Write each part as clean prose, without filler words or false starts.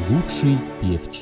Лучший певчий.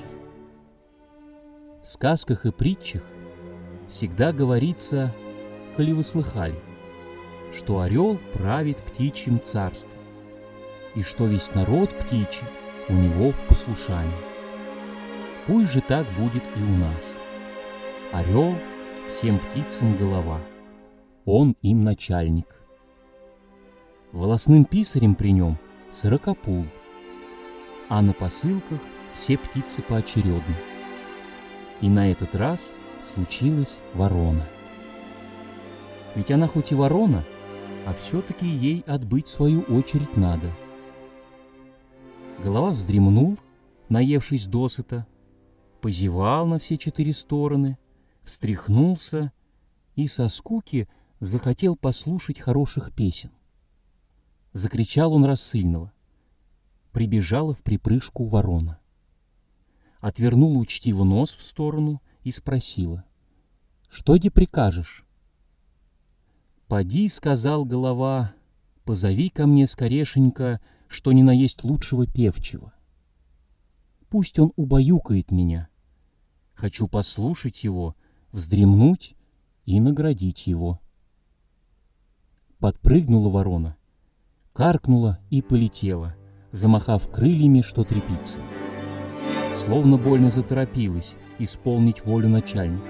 В сказках и притчах всегда говорится, коли вы слыхали, что орел правит птичьим царством, и что весь народ птичий у него в послушании. Пусть же так будет и у нас. Орел всем птицам голова, он им начальник. Волосным писарем при нем сорокопул, а на посылках все птицы поочередно. И на этот раз случилась ворона. Ведь она хоть и ворона, а все-таки ей отбыть свою очередь надо. Голова вздремнул, наевшись досыта, позевал на все 4 стороны, встряхнулся и со скуки захотел послушать хороших песен. Закричал он рассыльного. Прибежала вприпрыжку ворона. Отвернула учтиво нос в сторону и спросила: «Что де прикажешь?» «Поди, — сказал голова, — позови ко мне скорешенько, что ни на есть лучшего певчего. Пусть он убаюкает меня. Хочу послушать его, вздремнуть и наградить его». Подпрыгнула ворона, каркнула и полетела, замахав крыльями, что трепица. Словно больно заторопилась исполнить волю начальника.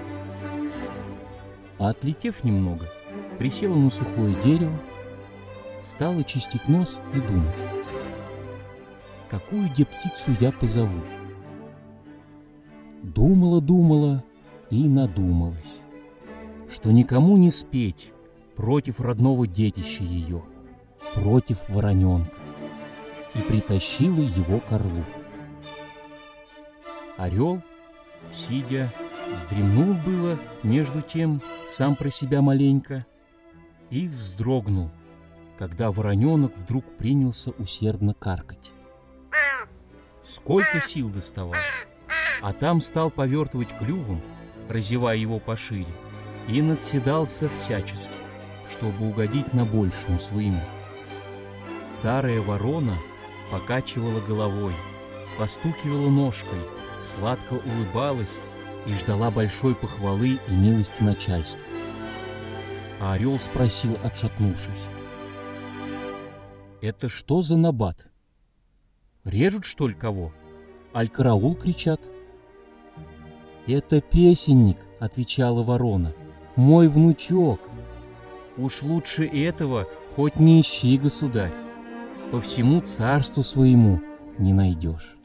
А отлетев немного, присела на сухое дерево, стала чистить нос и думать: какую де птицу я позову? Думала и надумалась, что никому не спеть против родного детища ее, против вороненка, и притащила его к орлу. Орел, сидя, вздремнул было между тем сам про себя маленько и вздрогнул, когда вороненок вдруг принялся усердно каркать. Сколько сил доставал, а там стал повертывать клювом, разевая его пошире, и надседался всячески, чтобы угодить на большему своему. Старая ворона покачивала головой, постукивала ножкой, сладко улыбалась и ждала большой похвалы и милости начальства. А орел спросил, отшатнувшись: «Это что за набат? Режут, что ли, кого? Аль караул кричат?» «Это песенник, — отвечала ворона, — мой внучок. Уж лучше этого хоть не ищи, государь, по всему царству своему не найдешь».